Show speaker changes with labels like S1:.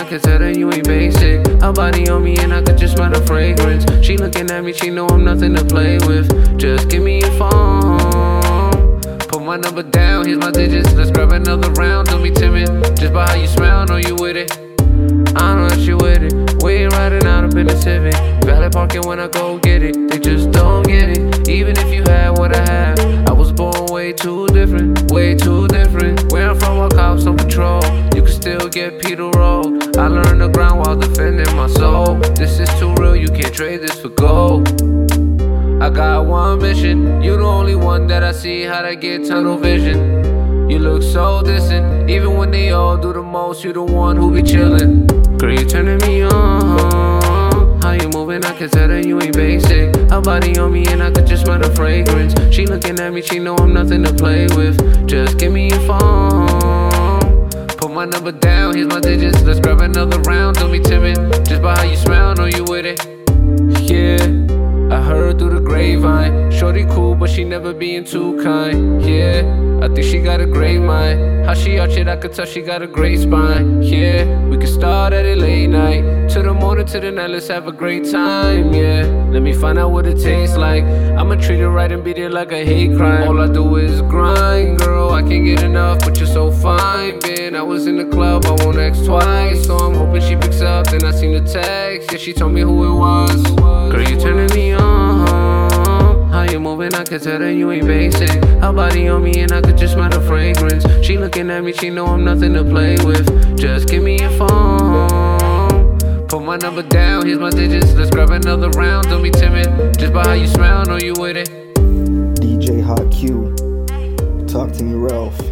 S1: I can tell that you ain't basic. Her body on me and I could just smell the fragrance. She looking at me, she know I'm nothing to play with. Just give me your phone, put my number down, here's my digits. Let's grab another round, don't be timid. Just by how you smile, know you with it. I know that you with it. We ain't riding out up in the Civic. Valet parking when I go get it. They just don't get it. Even if you had what I have, I was born way too different. Way too different. Where I'm from, our cops on patrol. You can still get Peter rolled. I learned the ground while defending my soul. This is too real, you can't trade this for gold. I got one mission. You the only one that I see how to get tunnel vision. You look so distant. Even when they all do the most, you the one who be chillin'. Girl, you turning me on. How you moving? I can tell that you ain't basic. Her body on me and I could just smell the fragrance. She looking at me, she know I'm nothing to play with. Just give me your phone, put my number down, here's my digits. Let's grab another round, don't be timid. Just by how you smile, know you with it. Yeah, I heard through the grapevine. Shorty cool, but she never being too kind. Yeah, I think she got a great mind. How she arch it, I could tell she got a great spine. Yeah, we can start at it late night, to the morning, to the night, let's have a great time. Yeah, let me find out what it tastes like. I'ma treat it right and beat it like a hate crime. All I do is grind, girl, I can't get enough, but you're so fine, man. I was in the club, I won't ask twice, so I'm hoping she picks up. Then I seen the text, yeah, she told me who it was. Girl, you turning me on. How you moving? I can tell that you ain't basic. Her body on me and I could just smell the fragrance. She looking at me, she know I'm nothing to play with. Just give me your phone, put my number down, here's my digits. Let's grab another round, don't be timid. Just by how you smile, know you with it.
S2: DJ Hot Q, talk to me, Ralph.